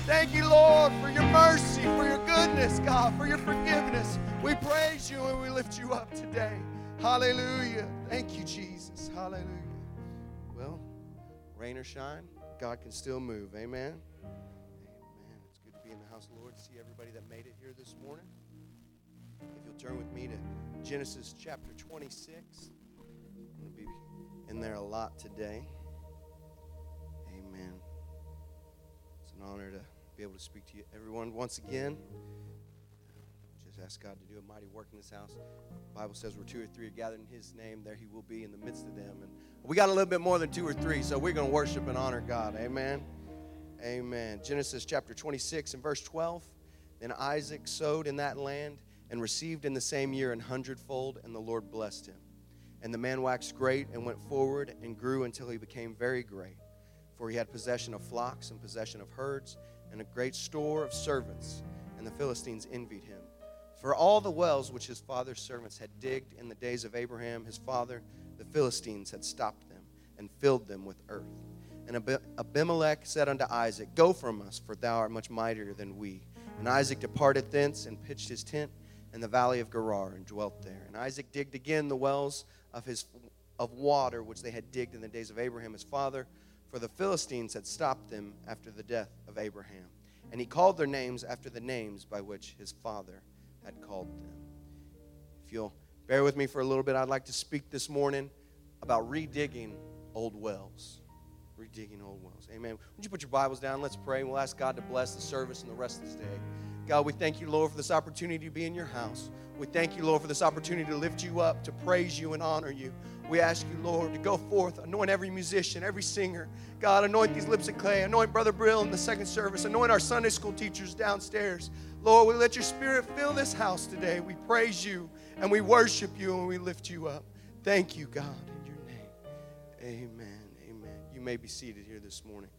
Thank you, Lord, for your mercy, for your goodness, God, for your forgiveness. We praise you and we lift you up today. Hallelujah. Thank you, Jesus. Hallelujah. Well, rain or shine, God can still move. Amen. Amen. It's good to be in the house of the Lord, to see everybody that made it here this morning. If you'll turn with me to Genesis chapter 26. I'm going to be in there a lot today. Amen. It's an honor to be able to speak to you, everyone, once again. Just ask God to do a mighty work in this house. The Bible says where 2 or 3 are gathered in His name, there He will be in the midst of them. And we got a little bit more than 2 or 3, so we're going to worship and honor God. Amen. Amen. Genesis chapter 26 and verse 12. Then Isaac sowed in that land and received in the same year 100-fold, and the Lord blessed him. And the man waxed great and went forward and grew until he became very great. For he had possession of flocks and possession of herds and a great store of servants, and the Philistines envied him. For all the wells which his father's servants had digged in the days of Abraham his father, the Philistines had stopped them and filled them with earth. And Abimelech said unto Isaac, Go from us, for thou art much mightier than we. And Isaac departed thence and pitched his tent in the valley of Gerar and dwelt there. And Isaac digged again the wells of water which they had digged in the days of Abraham his father, for the Philistines had stopped them after the death of Abraham. And he called their names after the names by which his father had called them. If you'll bear with me for a little bit, I'd like to speak this morning about redigging old wells. Redigging old wells. Amen. Would you put your Bibles down? Let's pray. We'll ask God to bless the service and the rest of this day. God, we thank you, Lord, for this opportunity to be in your house. We thank you, Lord, for this opportunity to lift you up, to praise you and honor you. We ask you, Lord, to go forth, anoint every musician, every singer. God, anoint these lips of clay. Anoint Brother Brill in the second service. Anoint our Sunday school teachers downstairs. Lord, we let your Spirit fill this house today. We praise you and we worship you and we lift you up. Thank you, God, in your name. Amen. Amen. You may be seated here this morning.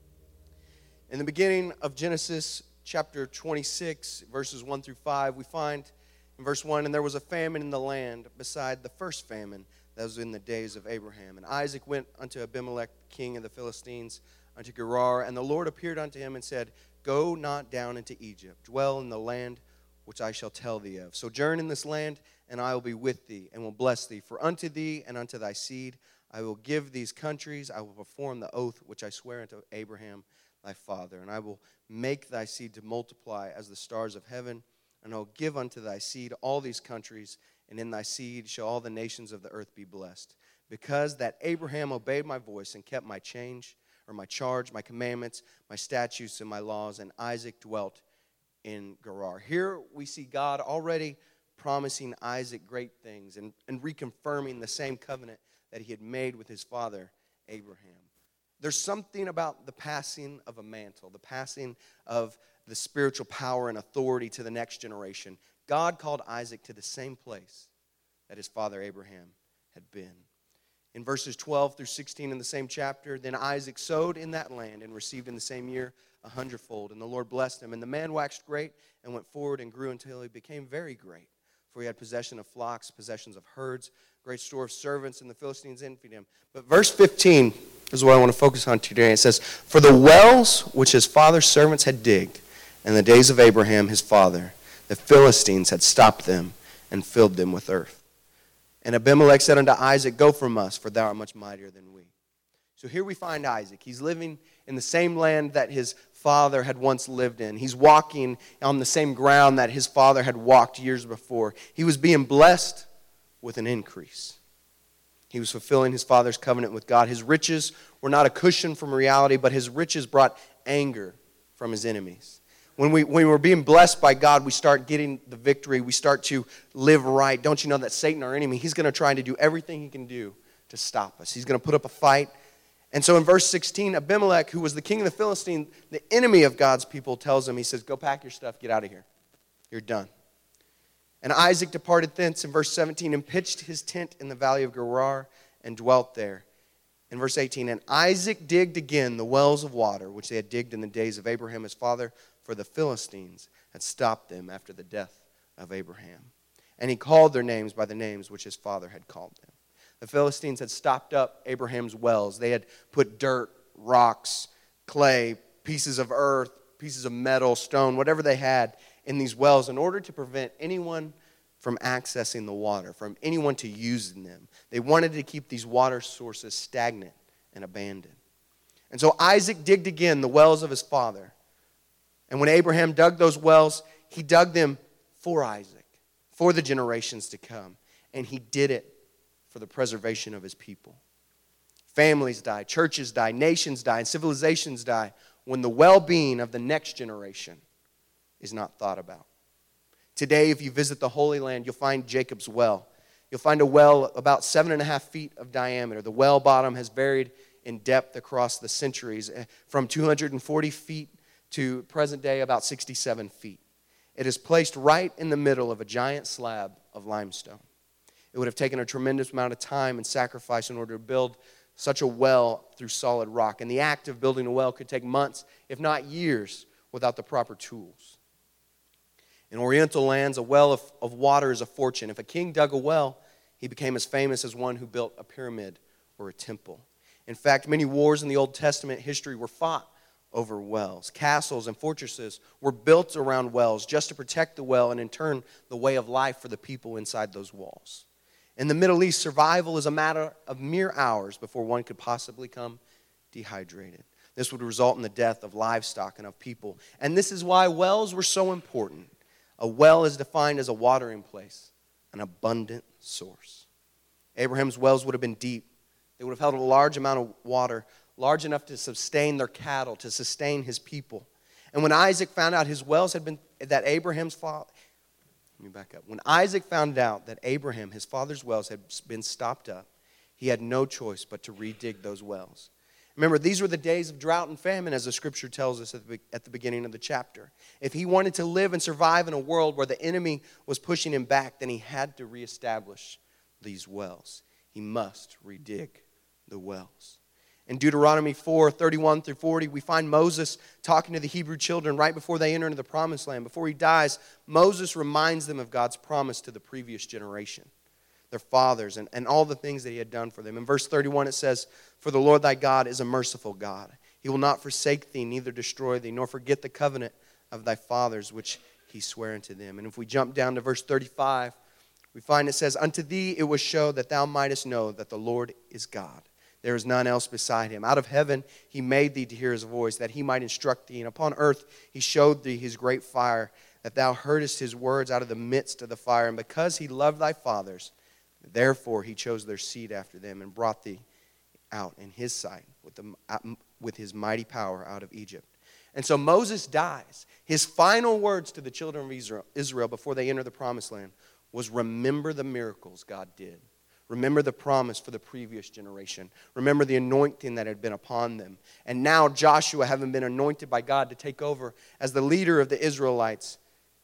In the beginning of Genesis chapter 26, verses 1 through 5, we find in verse 1, And there was a famine in the land beside the first famine that was in the days of Abraham. And Isaac went unto Abimelech, king of the Philistines, unto Gerar. And the Lord appeared unto him and said, Go not down into Egypt. Dwell in the land which I shall tell thee of. Sojourn in this land, and I will be with thee, and will bless thee. For unto thee and unto thy seed I will give these countries. I will perform the oath which I swear unto Abraham thy father. And I will make thy seed to multiply as the stars of heaven. And I will give unto thy seed all these countries, and in thy seed shall all the nations of the earth be blessed. Because that Abraham obeyed my voice and kept my charge, my commandments, my statutes, and my laws, and Isaac dwelt in Gerar. Here we see God already promising Isaac great things and reconfirming the same covenant that he had made with his father Abraham. There's something about the passing of a mantle, the passing of the spiritual power and authority to the next generation. God called Isaac to the same place that his father Abraham had been. In verses 12 through 16 in the same chapter, Then Isaac sowed in that land and received in the same year 100-fold. And the Lord blessed him. And the man waxed great and went forward and grew until he became very great. For he had possession of flocks, possessions of herds, great store of servants, and the Philistines envied him. But verse 15 is what I want to focus on today. It says, For the wells which his father's servants had digged in the days of Abraham his father, the Philistines had stopped them and filled them with earth. And Abimelech said unto Isaac, Go from us, for thou art much mightier than we. So here we find Isaac. He's living in the same land that his father had once lived in. He's walking on the same ground that his father had walked years before. He was being blessed with an increase. He was fulfilling his father's covenant with God. His riches were not a cushion from reality, but his riches brought anger from his enemies. When we're being blessed by God, we start getting the victory. We start to live right. Don't you know that Satan, our enemy, he's going to try to do everything he can do to stop us. He's going to put up a fight. And so in verse 16, Abimelech, who was the king of the Philistines, the enemy of God's people, tells him, he says, Go pack your stuff, get out of here. You're done. And Isaac departed thence in verse 17 and pitched his tent in the valley of Gerar and dwelt there. In verse 18, And Isaac digged again the wells of water, which they had digged in the days of Abraham his father, for the Philistines had stopped them after the death of Abraham. And he called their names by the names which his father had called them. The Philistines had stopped up Abraham's wells. They had put dirt, rocks, clay, pieces of earth, pieces of metal, stone, whatever they had in these wells in order to prevent anyone from accessing the water, from anyone to using them. They wanted to keep these water sources stagnant and abandoned. And so Isaac digged again the wells of his father. And when Abraham dug those wells, he dug them for Isaac, for the generations to come. And he did it for the preservation of his people. Families die, churches die, nations die, and civilizations die when the well-being of the next generation is not thought about. Today, if you visit the Holy Land, you'll find Jacob's well. You'll find a well about 7.5 feet of diameter. The well bottom has varied in depth across the centuries, from 240 feet to present day about 67 feet. It is placed right in the middle of a giant slab of limestone. It would have taken a tremendous amount of time and sacrifice in order to build such a well through solid rock. And the act of building a well could take months, if not years, without the proper tools. In Oriental lands, a well of water is a fortune. If a king dug a well, he became as famous as one who built a pyramid or a temple. In fact, many wars in the Old Testament history were fought over wells. Castles and fortresses were built around wells just to protect the well and in turn the way of life for the people inside those walls. In the Middle East, survival is a matter of mere hours before one could possibly become dehydrated. This would result in the death of livestock and of people. And this is why wells were so important. A well is defined as a watering place, an abundant source. Abraham's wells would have been deep. They would have held a large amount of water, large enough to sustain their cattle, to sustain his people. And when Isaac found out his wells had been, that Abraham's father, let me back up. When Isaac found out that Abraham, his father's wells, had been stopped up, he had no choice but to redig those wells. Remember, these were the days of drought and famine, as the scripture tells us at the beginning of the chapter. If he wanted to live and survive in a world where the enemy was pushing him back, then he had to reestablish these wells. He must redig the wells. In Deuteronomy 4:31 through 40, we find Moses talking to the Hebrew children right before they enter into the promised land. Before he dies, Moses reminds them of God's promise to the previous generation, their fathers, and all the things that he had done for them. In verse 31 it says, "For the Lord thy God is a merciful God. He will not forsake thee, neither destroy thee, nor forget the covenant of thy fathers, which he sware unto them." And if we jump down to verse 35, we find it says, "Unto thee it was showed that thou mightest know that the Lord is God. There is none else beside him. Out of heaven he made thee to hear his voice, that he might instruct thee. And upon earth he showed thee his great fire, that thou heardest his words out of the midst of the fire. And because he loved thy fathers, therefore he chose their seed after them, and brought thee out in his sight with his mighty power out of Egypt." And so Moses dies. His final words to the children of Israel before they enter the promised land was, remember the miracles God did. Remember the promise for the previous generation. Remember the anointing that had been upon them. And now Joshua, having been anointed by God to take over as the leader of the Israelites,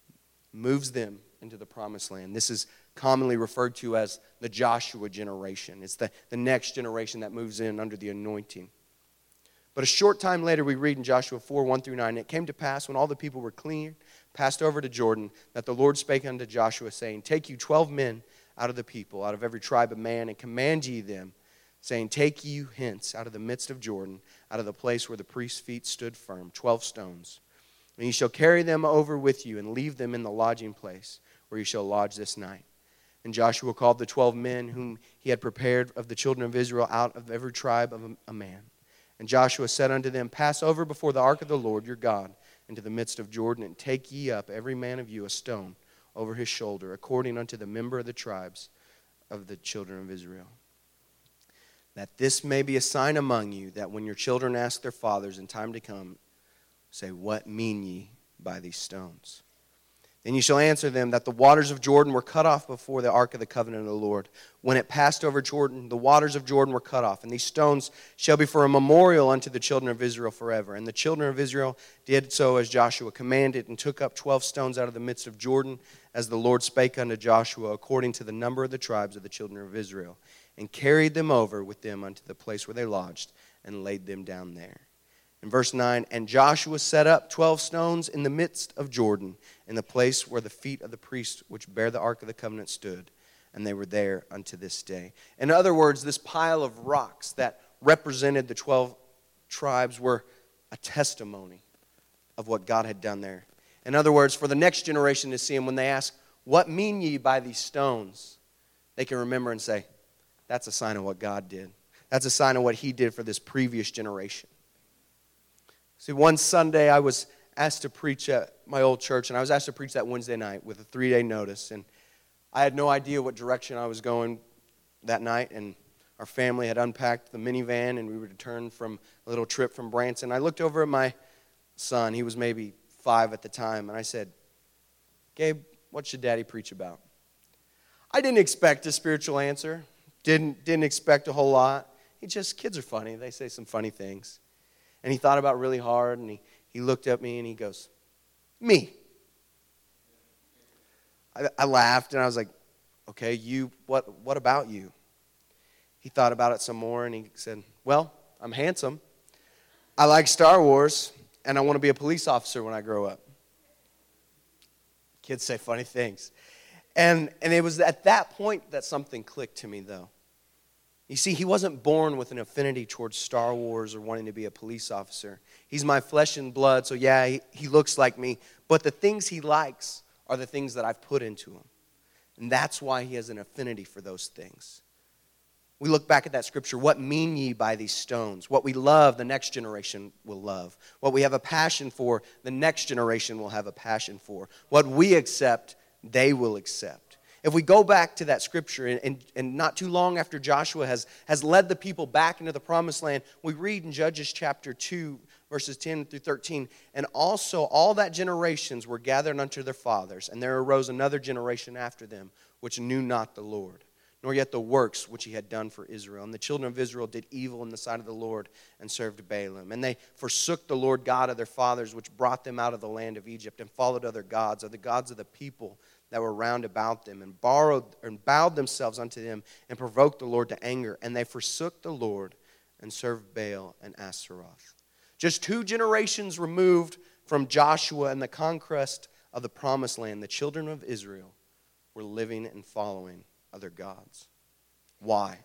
moves them into the promised land. This is commonly referred to as the Joshua generation. It's the next generation that moves in under the anointing. But a short time later, we read in Joshua 4:1 through 9, "It came to pass when all the people were clean, passed over to Jordan, that the Lord spake unto Joshua, saying, Take you 12 men out of the people, out of every tribe of man, and command ye them, saying, Take you hence out of the midst of Jordan, out of the place where the priest's feet stood firm, 12 stones. And ye shall carry them over with you, and leave them in the lodging place, where ye shall lodge this night. And Joshua called the 12 men whom he had prepared of the children of Israel out of every tribe of a man. And Joshua said unto them, Pass over before the ark of the Lord your God into the midst of Jordan, and take ye up every man of you a stone over his shoulder, according unto the member of the tribes of the children of Israel. That this may be a sign among you, that when your children ask their fathers in time to come, say, What mean ye by these stones? Then ye shall answer them that the waters of Jordan were cut off before the ark of the covenant of the Lord. When it passed over Jordan, the waters of Jordan were cut off. And these stones shall be for a memorial unto the children of Israel forever. And the children of Israel did so as Joshua commanded, and took up 12 stones out of the midst of Jordan, as the Lord spake unto Joshua, according to the number of the tribes of the children of Israel, and carried them over with them unto the place where they lodged, and laid them down there. In verse 9, And Joshua set up 12 stones in the midst of Jordan, in the place where the feet of the priests which bear the ark of the covenant stood, and they were there unto this day. In other words, this pile of rocks that represented the 12 tribes were a testimony of what God had done there. In other words, for the next generation to see him, when they ask, "What mean ye by these stones?" they can remember and say, that's a sign of what God did. That's a sign of what he did for this previous generation. See, one Sunday I was asked to preach at my old church, and I was asked to preach that Wednesday night with a 3-day notice. And I had no idea what direction I was going that night, and our family had unpacked the minivan, and we were to return from a little trip from Branson. I looked over at my son. He was maybe 5 at the time, and I said, "Gabe, what should Daddy preach about?" I didn't expect a spiritual answer. Didn't expect a whole lot. Kids are funny. They say some funny things. And he thought about it really hard, and he looked at me, and he goes, "Me." I laughed, and I was like, "Okay, you, what about you?" He thought about it some more, and he said, "Well, I'm handsome. I like Star Wars, and I want to be a police officer when I grow up." Kids say funny things. And it was at that point that something clicked to me, though. You see, he wasn't born with an affinity towards Star Wars or wanting to be a police officer. He's my flesh and blood, so yeah, he looks like me. But the things he likes are the things that I've put into him. And that's why he has an affinity for those things. We look back at that scripture, "What mean ye by these stones?" What we love, the next generation will love. What we have a passion for, the next generation will have a passion for. What we accept, they will accept. If we go back to that scripture, and not too long after Joshua has led the people back into the promised land, we read in Judges chapter 2, verses 10 through 13, "And also all that generations were gathered unto their fathers, and there arose another generation after them, which knew not the Lord, nor yet the works which he had done for Israel. And the children of Israel did evil in the sight of the Lord, and served Baalim. And they forsook the Lord God of their fathers, which brought them out of the land of Egypt, and followed other gods, or the gods of the people that were round about them, and bowed themselves unto them, and provoked the Lord to anger. And they forsook the Lord, and served Baal and Ashtaroth." Just 2 generations removed from Joshua and the conquest of the promised land, the children of Israel were living and following other gods. Why?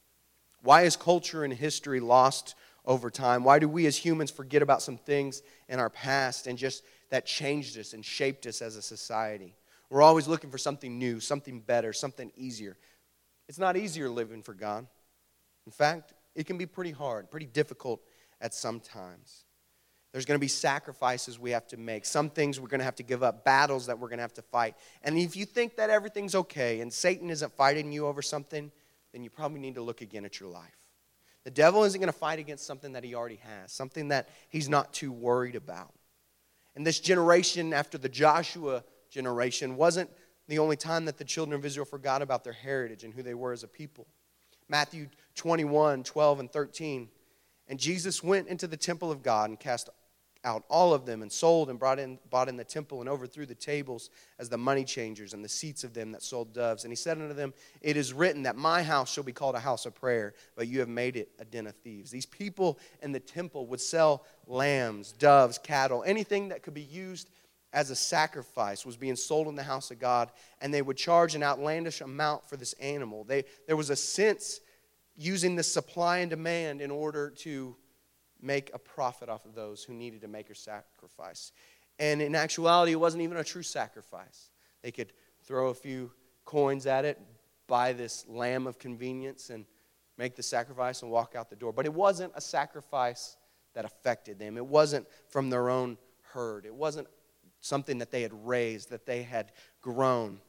Why is culture and history lost over time? Why do we as humans forget about some things in our past and just that changed us and shaped us as a society? We're always looking for something new, something better, something easier. It's not easier living for God. In fact, it can be pretty hard, pretty difficult at some times. There's going to be sacrifices we have to make. Some things we're going to have to give up, battles that we're going to have to fight. And if you think that everything's okay and Satan isn't fighting you over something, then you probably need to look again at your life. The devil isn't going to fight against something that he already has, something that he's not too worried about. And this generation after the Joshua generation wasn't the only time that the children of Israel forgot about their heritage and who they were as a people. Matthew 21, 12 and 13. "And Jesus went into the temple of God and cast out all of them, and sold and bought in the temple, and overthrew the tables as the money changers and the seats of them that sold doves. And he said unto them, It is written that my house shall be called a house of prayer, but you have made it a den of thieves." These people in the temple would sell lambs, doves, cattle, anything that could be used as a sacrifice was being sold in the house of God, and they would charge an outlandish amount for this animal. There was a sense using the supply and demand in order to make a profit off of those who needed to make a sacrifice. And in actuality, it wasn't even a true sacrifice. They could throw a few coins at it, buy this lamb of convenience, and make the sacrifice and walk out the door. But it wasn't a sacrifice that affected them. It wasn't from their own herd. It wasn't something that they had raised, that they had grown.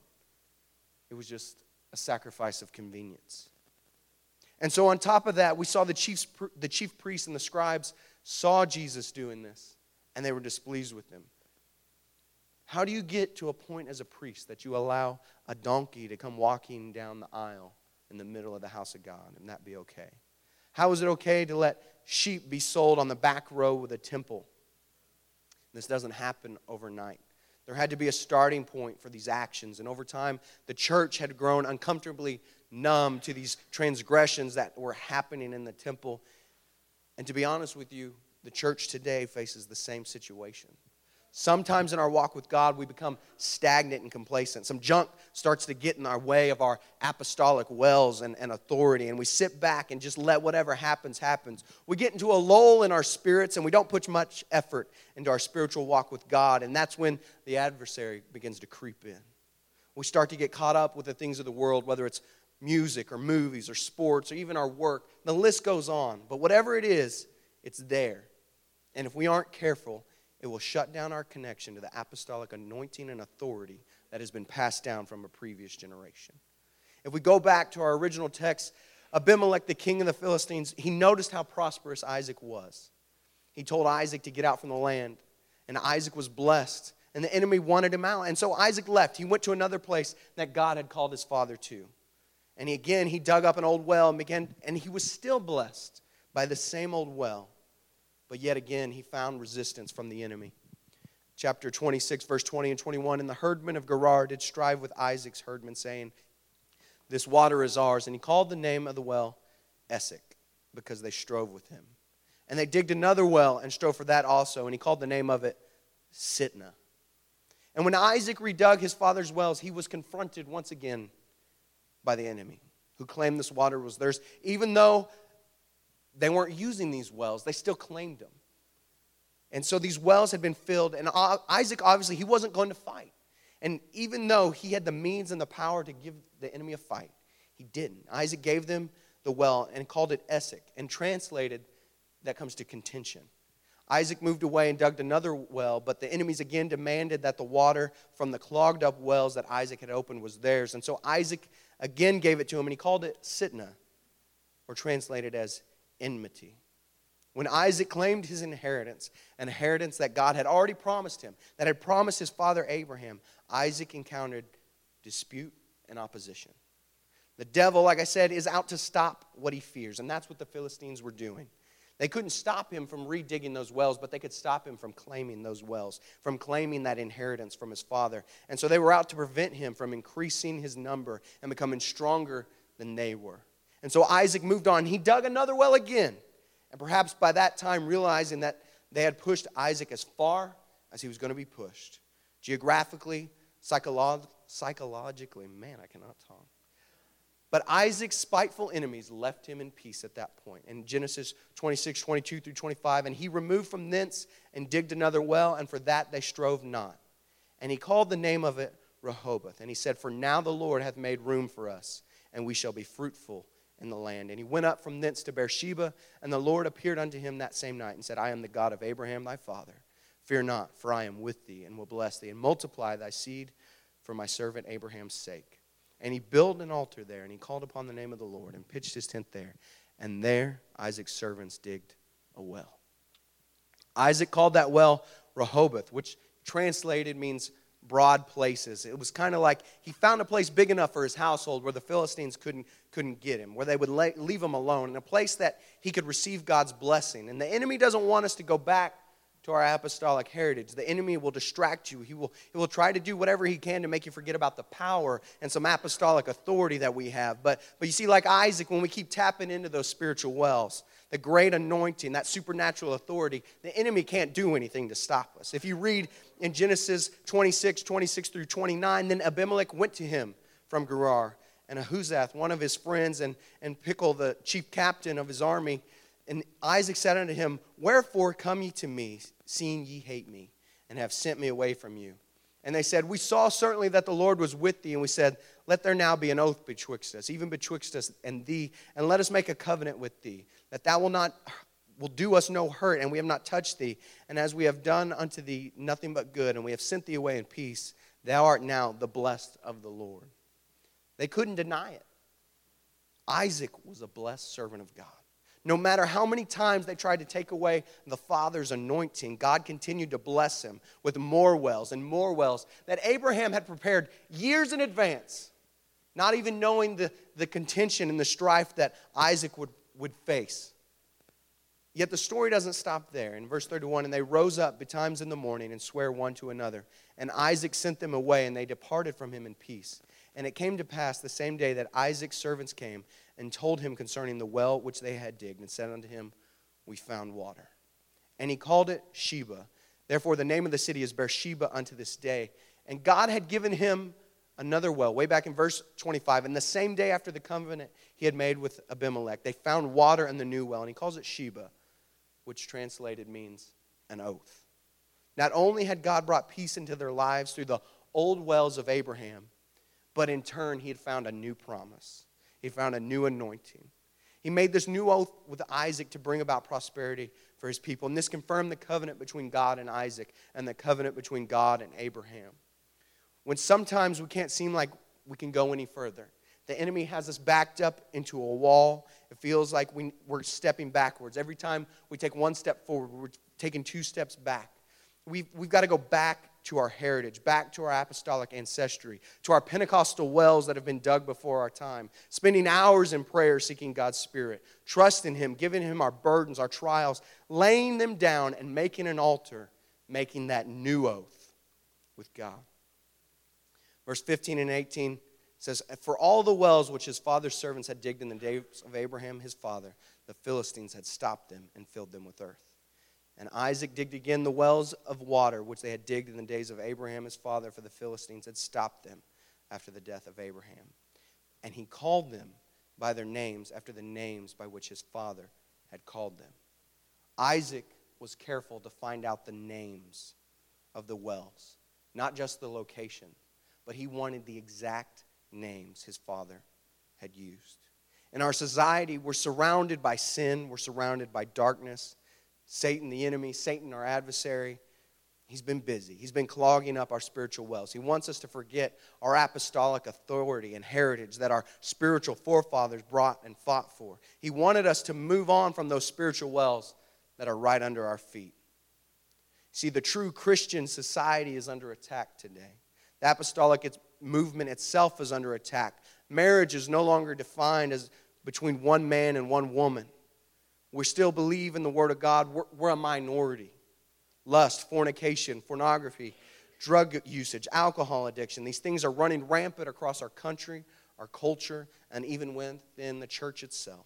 It was just a sacrifice of convenience. And so on top of that, we saw the chief priests and the scribes saw Jesus doing this, and they were displeased with him. How do you get to a point as a priest that you allow a donkey to come walking down the aisle in the middle of the house of God and that be okay? How is it okay to let sheep be sold on the back row of the temple? This doesn't happen overnight. There had to be a starting point for these actions. And over time, the church had grown uncomfortably numb to these transgressions that were happening in the temple. And to be honest with you, the church today faces the same situation. sometimes in our walk with God, we become stagnant and complacent. Some junk starts to get in our way of our apostolic wells and authority, and we sit back and just let whatever happens. We get into a lull in our spirits, and we don't put much effort into our spiritual walk with God, and that's when the adversary begins to creep in. We start to get caught up with the things of the world, whether it's music or movies or sports or even our work. The list goes on, but whatever it is, it's there. And if we aren't careful, it will shut down our connection to the apostolic anointing and authority that has been passed down from a previous generation. If we go back to our original text, Abimelech, the king of the Philistines, he noticed how prosperous Isaac was. He told Isaac to get out from the land, and Isaac was blessed, and the enemy wanted him out. And so Isaac left. He went to another place that God had called his father to. And he dug up an old well and he was still blessed by the same old well. But yet again, he found resistance from the enemy. Chapter 26, verse 20 and 21, and the herdmen of Gerar did strive with Isaac's herdmen, saying, this water is ours. And he called the name of the well Esek, because they strove with him. And they digged another well and strove for that also, and he called the name of it Sitnah. And when Isaac redug his father's wells, he was confronted once again by the enemy, who claimed this water was theirs. Even though they weren't using these wells, they still claimed them. And so these wells had been filled, and Isaac, obviously, he wasn't going to fight. And even though he had the means and the power to give the enemy a fight, he didn't. Isaac gave them the well and called it Esek, and translated, that comes to contention. Isaac moved away and dug another well, but the enemies again demanded that the water from the clogged up wells that Isaac had opened was theirs. And so Isaac again gave it to him, and he called it Sitnah, or translated as enmity. When Isaac claimed his inheritance, an inheritance that God had already promised him, that had promised his father Abraham, Isaac encountered dispute and opposition. The devil, like I said, is out to stop what he fears, and that's what the Philistines were doing. They couldn't stop him from redigging those wells, but they could stop him from claiming those wells, from claiming that inheritance from his father. And so they were out to prevent him from increasing his number and becoming stronger than they were. And so Isaac moved on. He dug another well again. And perhaps by that time realizing that they had pushed Isaac as far as he was going to be pushed. Geographically, psychologically, man, I cannot talk. But Isaac's spiteful enemies left him in peace at that point. In Genesis 26, 22 through 25, and he removed from thence and digged another well, and for that they strove not. And he called the name of it Rehoboth. And he said, for now the Lord hath made room for us, and we shall be fruitful in the land. And he went up from thence to Beersheba, and the Lord appeared unto him that same night, and said, I am the God of Abraham thy father. Fear not, for I am with thee, and will bless thee, and multiply thy seed for my servant Abraham's sake. And he built an altar there, and he called upon the name of the Lord, and pitched his tent there. And there Isaac's servants digged a well. Isaac called that well Rehoboth, which translated means broad places. It was kind of like he found a place big enough for his household where the Philistines couldn't get him, where they would leave him alone, and a place that he could receive God's blessing. And the enemy doesn't want us to go back to our apostolic heritage. The enemy will distract you. He will try to do whatever he can to make you forget about the power and some apostolic authority that we have. But you see, like Isaac, when we keep tapping into those spiritual wells, the great anointing, that supernatural authority, the enemy can't do anything to stop us. If you read in Genesis 26 through 29, then Abimelech went to him from Gerar, and Ahuzath, one of his friends, and Pichol, the chief captain of his army. And Isaac said unto him, wherefore come ye to me, seeing ye hate me, and have sent me away from you? And they said, we saw certainly that the Lord was with thee, and we said, let there now be an oath betwixt us, even betwixt us and thee, and let us make a covenant with thee, that thou will do us no hurt, and we have not touched thee. And as we have done unto thee nothing but good, and we have sent thee away in peace, thou art now the blessed of the Lord. They couldn't deny it. Isaac was a blessed servant of God. No matter how many times they tried to take away the father's anointing, God continued to bless him with more wells and more wells that Abraham had prepared years in advance, not even knowing the contention and the strife that Isaac would face. Yet the story doesn't stop there. In verse 31, and they rose up betimes in the morning and sware one to another. And Isaac sent them away, and they departed from him in peace. And it came to pass the same day that Isaac's servants came and told him concerning the well which they had digged, and said unto him, we found water. And he called it Sheba, Therefore, the name of the city is Beersheba unto this day. And God had given him another well, way back in verse 25. And the same day after the covenant he had made with Abimelech, they found water in the new well, and he calls it Sheba, which translated means an oath. Not only had God brought peace into their lives through the old wells of Abraham, but in turn he had found a new promise. He found a new anointing. He made this new oath with Isaac to bring about prosperity for his people. And this confirmed the covenant between God and Isaac and the covenant between God and Abraham. When sometimes we can't seem like we can go any further. The enemy has us backed up into a wall. It feels like we're stepping backwards. Every time we take one step forward, we're taking 2 steps back. We've got to go back to our heritage, back to our apostolic ancestry, to our Pentecostal wells that have been dug before our time, spending hours in prayer seeking God's Spirit, trusting Him, giving Him our burdens, our trials, laying them down and making an altar, making that new oath with God. Verse 15 and 18 says, for all the wells which his father's servants had digged in the days of Abraham his father, the Philistines had stopped them and filled them with earth. And Isaac digged again the wells of water which they had digged in the days of Abraham his father, for the Philistines had stopped them after the death of Abraham. And he called them by their names after the names by which his father had called them. Isaac was careful to find out the names of the wells, not just the location, but he wanted the exact names his father had used. In our society, we're surrounded by sin, we're surrounded by darkness. Satan, the enemy, Satan, our adversary, he's been busy. He's been clogging up our spiritual wells. He wants us to forget our apostolic authority and heritage that our spiritual forefathers brought and fought for. He wanted us to move on from those spiritual wells that are right under our feet. See, the true Christian society is under attack today. The apostolic movement itself is under attack. Marriage is no longer defined as between one man and one woman. We still believe in the Word of God. We're a minority. Lust, fornication, pornography, drug usage, alcohol addiction. These things are running rampant across our country, our culture, and even within the church itself.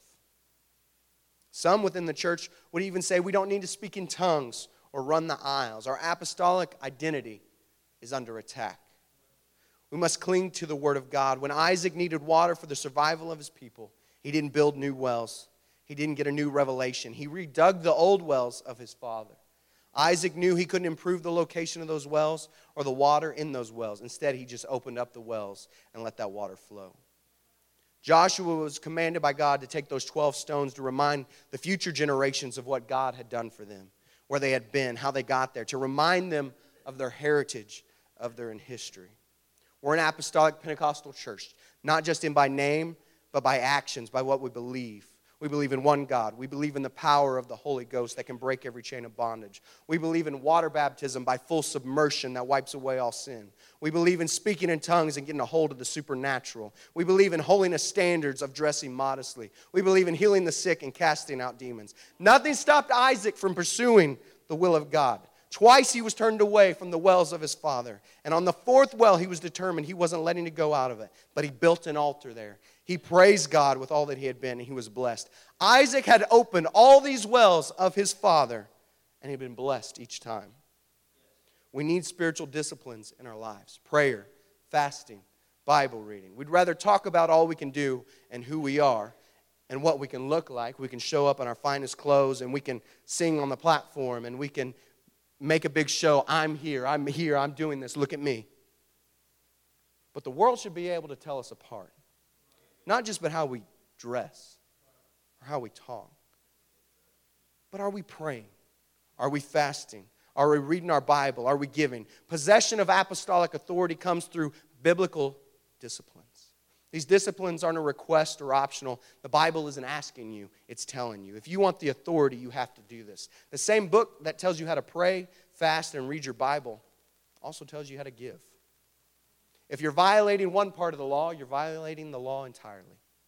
Some within the church would even say we don't need to speak in tongues or run the aisles. Our apostolic identity is under attack. We must cling to the Word of God. When Isaac needed water for the survival of his people, he didn't build new wells. He didn't get a new revelation. He redug the old wells of his father. Isaac knew he couldn't improve the location of those wells or the water in those wells. Instead, he just opened up the wells and let that water flow. Joshua was commanded by God to take those 12 stones to remind the future generations of what God had done for them, where they had been, how they got there, to remind them of their heritage, of their history. We're an apostolic Pentecostal church, not just in by name, but by actions, by what we believe. We believe in one God. We believe in the power of the Holy Ghost that can break every chain of bondage. We believe in water baptism by full submersion that wipes away all sin. We believe in speaking in tongues and getting a hold of the supernatural. We believe in holiness standards of dressing modestly. We believe in healing the sick and casting out demons. Nothing stopped Isaac from pursuing the will of God. Twice he was turned away from the wells of his father. And on the 4th well, he was determined he wasn't letting it go out of it. But he built an altar there. He praised God with all that he had been, and he was blessed. Isaac had opened all these wells of his father, and he had been blessed each time. We need spiritual disciplines in our lives. Prayer, fasting, Bible reading. We'd rather talk about all we can do and who we are and what we can look like. We can show up in our finest clothes, and we can sing on the platform, and we can make a big show. I'm here, I'm doing this, look at me. But the world should be able to tell us apart. Not just by how we dress or how we talk, but are we praying? Are we fasting? Are we reading our Bible? Are we giving? Possession of apostolic authority comes through biblical disciplines. These disciplines aren't a request or optional. The Bible isn't asking you, it's telling you. If you want the authority, you have to do this. The same book that tells you how to pray, fast, and read your Bible also tells you how to give. If you're violating one part of the law, you're violating the law entirely.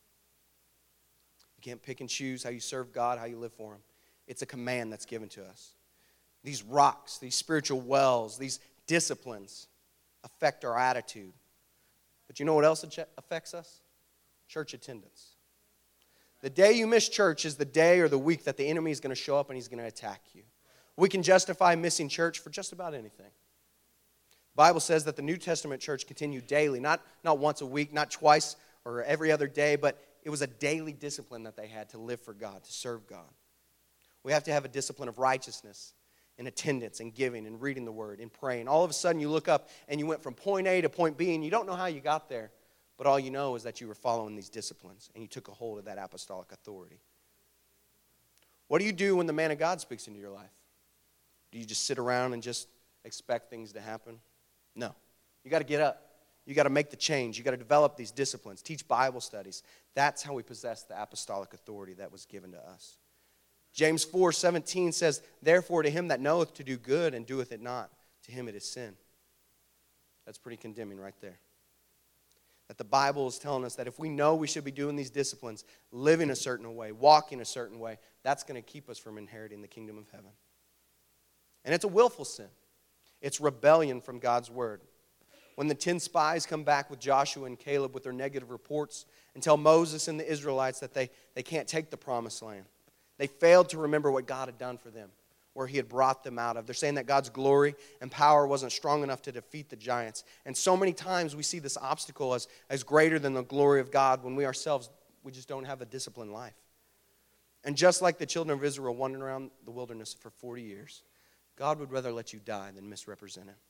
You can't pick and choose how you serve God, how you live for Him. It's a command that's given to us. These rocks, these spiritual wells, these disciplines affect our attitude. But you know what else affects us? Church attendance. The day you miss church is the day or the week that the enemy is going to show up and he's going to attack you. We can justify missing church for just about anything. The Bible says that the New Testament church continued daily, not once a week, not twice or every other day, but it was a daily discipline that they had to live for God, to serve God. We have to have a discipline of righteousness in attendance and giving and reading the Word and praying. All of a sudden you look up and you went from point A to point B and you don't know how you got there, but all you know is that you were following these disciplines and you took a hold of that apostolic authority. What do you do when the man of God speaks into your life? Do you just sit around and just expect things to happen? No. You got to get up. You got to make the change. You got to develop these disciplines, teach Bible studies. That's how we possess the apostolic authority that was given to us. James 4:17 says, "Therefore to him that knoweth to do good and doeth it not, to him it is sin." That's pretty condemning right there. That the Bible is telling us that if we know we should be doing these disciplines, living a certain way, walking a certain way, that's going to keep us from inheriting the kingdom of heaven. And it's a willful sin. It's rebellion from God's word. When the 10 spies come back with Joshua and Caleb with their negative reports and tell Moses and the Israelites that they can't take the promised land, they failed to remember what God had done for them, where he had brought them out of. They're saying that God's glory and power wasn't strong enough to defeat the giants. And so many times we see this obstacle as greater than the glory of God when we ourselves, we just don't have a disciplined life. And just like the children of Israel wandering around the wilderness for 40 years, God would rather let you die than misrepresent him.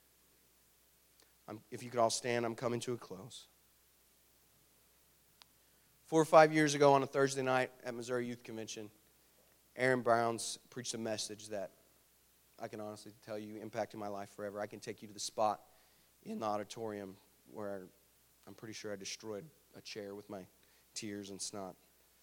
If you could all stand, I'm coming to a close. 4 or 5 years ago on a Thursday night at Missouri Youth Convention, Aaron Browns preached a message that I can honestly tell you impacted my life forever. I can take you to the spot in the auditorium where I'm pretty sure I destroyed a chair with my tears and snot.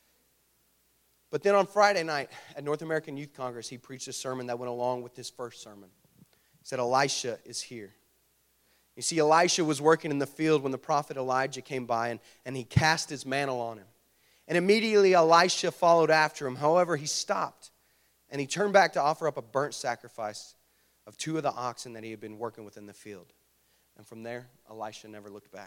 But then on Friday night at North American Youth Congress, he preached a sermon that went along with his first sermon. He said, "Elisha is here." You see, Elisha was working in the field when the prophet Elijah came by, and he cast his mantle on him. And immediately Elisha followed after him. However, he stopped, and he turned back to offer up a burnt sacrifice of 2 of the oxen that he had been working with in the field. And from there, Elisha never looked back.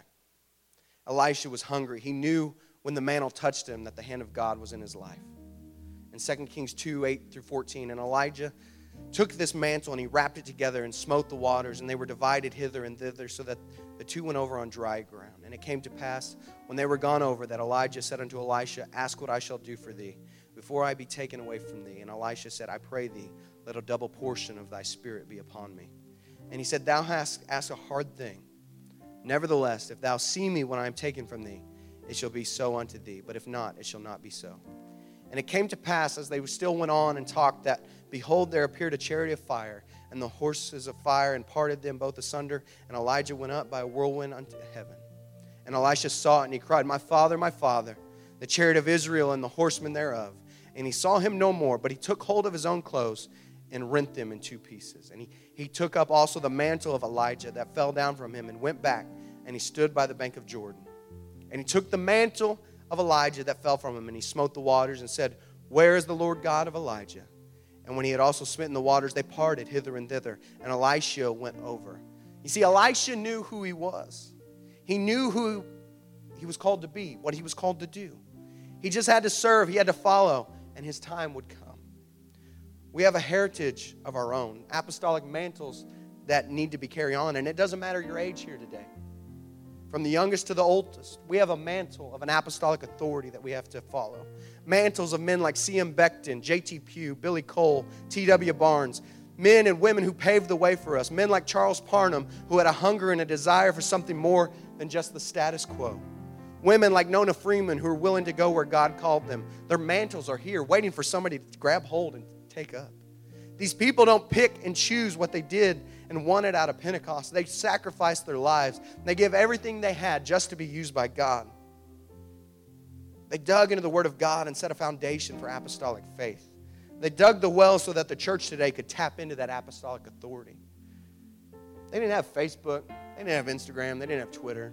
Elisha was hungry. He knew when the mantle touched him that the hand of God was in his life. In 2 Kings 2:8-14, and Elijah took this mantle and he wrapped it together and smote the waters, and they were divided hither and thither, so that the 2 went over on dry ground. And it came to pass, when they were gone over, that Elijah said unto Elisha, "Ask what I shall do for thee, before I be taken away from thee." And Elisha said, "I pray thee, let a double portion of thy spirit be upon me." And he said, "Thou hast asked a hard thing. Nevertheless, if thou see me when I am taken from thee, it shall be so unto thee. But if not, it shall not be so." And it came to pass, as they still went on and talked, that, behold, there appeared a chariot of fire, and the horses of fire, and parted them both asunder. And Elijah went up by a whirlwind unto heaven. And Elisha saw it, and he cried, my father, the chariot of Israel and the horsemen thereof." And he saw him no more, but he took hold of his own clothes and rent them in 2 pieces. And he took up also the mantle of Elijah that fell down from him, and went back, and he stood by the bank of Jordan. And he took the mantle of Elijah that fell from him, and he smote the waters, and said, "Where is the Lord God of Elijah?" And when he had also smitten the waters, they parted hither and thither, and Elisha went over. You see, Elisha knew who he was. He knew who he was called to be, what he was called to do. He just had to serve, he had to follow, and his time would come. We have a heritage of our own, apostolic mantles that need to be carried on, and it doesn't matter your age here today. From the youngest to the oldest, we have a mantle of an apostolic authority that we have to follow. Mantles of men like C.M. Becton, J.T. Pugh, Billy Cole, T.W. Barnes, men and women who paved the way for us, men like Charles Parham, who had a hunger and a desire for something more than just the status quo. Women like Nona Freeman, who are willing to go where God called them. Their mantles are here, waiting for somebody to grab hold and take up. These people don't pick and choose what they did and wanted out of Pentecost. They sacrificed their lives. They give everything they had just to be used by God. They dug into the Word of God and set a foundation for apostolic faith. They dug the well so that the church today could tap into that apostolic authority. They didn't have Facebook. They didn't have Instagram. They didn't have Twitter.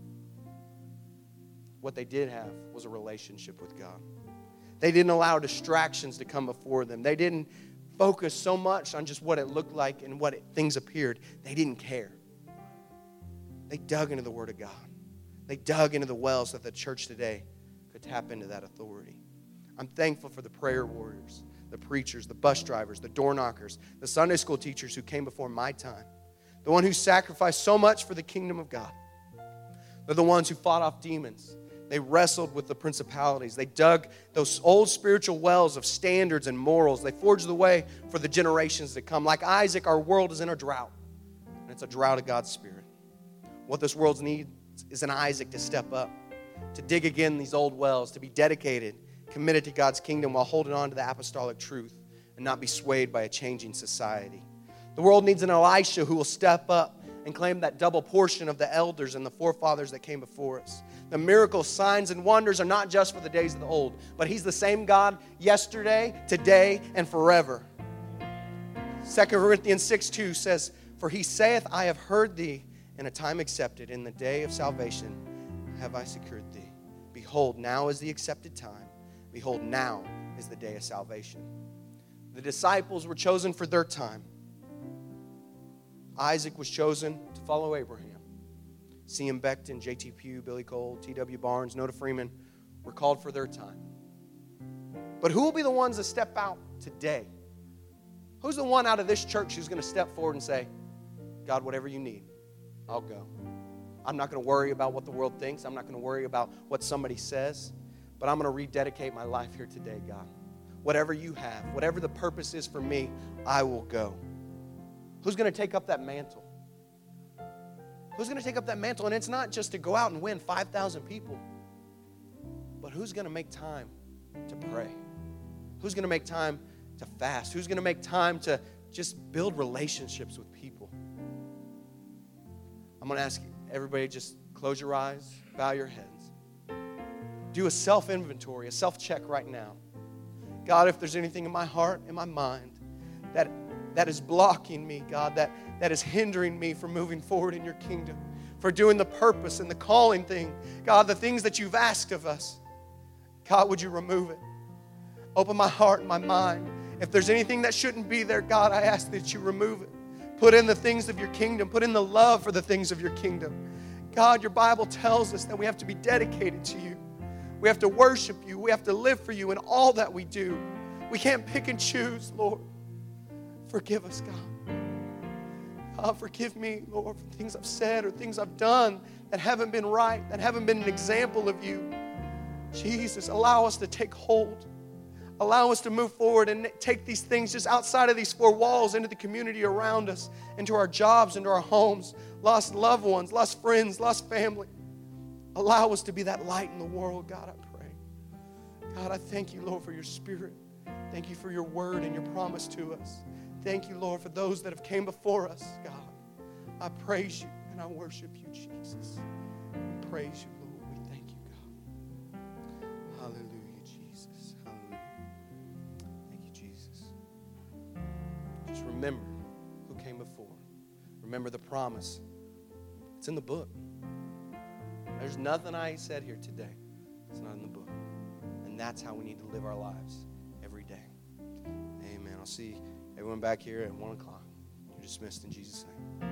What they did have was a relationship with God. They didn't allow distractions to come before them. They didn't focus so much on just what it looked like and things appeared. They didn't care. They dug into the Word of God. They dug into the well so that the church today could tap into that authority. I'm thankful for the prayer warriors the preachers, the bus drivers, the door knockers, the Sunday school teachers who came before my time, the one who sacrificed so much for the kingdom of God. They're the ones who fought off demons. They wrestled with the principalities. They dug those old spiritual wells of standards and morals. They forged the way for the generations to come. Like Isaac, our world is in a drought, and it's a drought of God's Spirit. What this world needs is an Isaac to step up, to dig again these old wells, to be dedicated, committed to God's kingdom while holding on to the apostolic truth and not be swayed by a changing society. The world needs an Elisha who will step up and claim that double portion of the elders and the forefathers that came before us. The miracles, signs, and wonders are not just for the days of the old, but He's the same God yesterday, today, and forever. 2 Corinthians 6:2 says, "For He saith, I have heard thee in a time accepted. In the day of salvation have I secured thee. Behold, now is the accepted time. Behold, now is the day of salvation." The disciples were chosen for their time. Isaac was chosen to follow Abraham. C.M. Becton, J.T. Pugh, Billy Cole, T.W. Barnes, Noda Freeman were called for their time. But who will be the ones that step out today? Who's the one out of this church who's going to step forward and say, God, whatever you need, I'll go. I'm not going to worry about what the world thinks. I'm not going to worry about what somebody says. But I'm going to rededicate my life here today, God. Whatever you have, whatever the purpose is for me, I will go. Who's going to take up that mantle? Who's going to take up that mantle? And it's not just to go out and win 5,000 people, but who's going to make time to pray? Who's going to make time to fast? Who's going to make time to just build relationships with people? I'm going to ask everybody, just close your eyes, bow your heads. Do a self-inventory, a self-check right now. God, if there's anything in my heart, in my mind, that is blocking me, God, that is hindering me from moving forward in your kingdom, for doing the purpose and the calling thing. God, the things that you've asked of us, God, would you remove it? Open my heart and my mind. If there's anything that shouldn't be there, God, I ask that you remove it. Put in the things of your kingdom. Put in the love for the things of your kingdom. God, your Bible tells us that we have to be dedicated to you. We have to worship you. We have to live for you in all that we do. We can't pick and choose, Lord. Forgive us, God. God, forgive me, Lord, for things I've said or things I've done that haven't been right, that haven't been an example of you. Jesus, allow us to take hold. Allow us to move forward and take these things just outside of these four walls into the community around us, into our jobs, into our homes, lost loved ones, lost friends, lost family. Allow us to be that light in the world, God, I pray. God, I thank you, Lord, for your Spirit. Thank you for your word and your promise to us. Thank you, Lord, for those that have came before us, God. I praise you and I worship you, Jesus. We praise you, Lord. We thank you, God. Hallelujah, Jesus. Hallelujah. Thank you, Jesus. Just remember who came before. Remember the promise. It's in the book. There's nothing I said here today that's not in the book. And that's how we need to live our lives every day. Amen. I'll see everyone back here at 1 o'clock. You're dismissed in Jesus' name.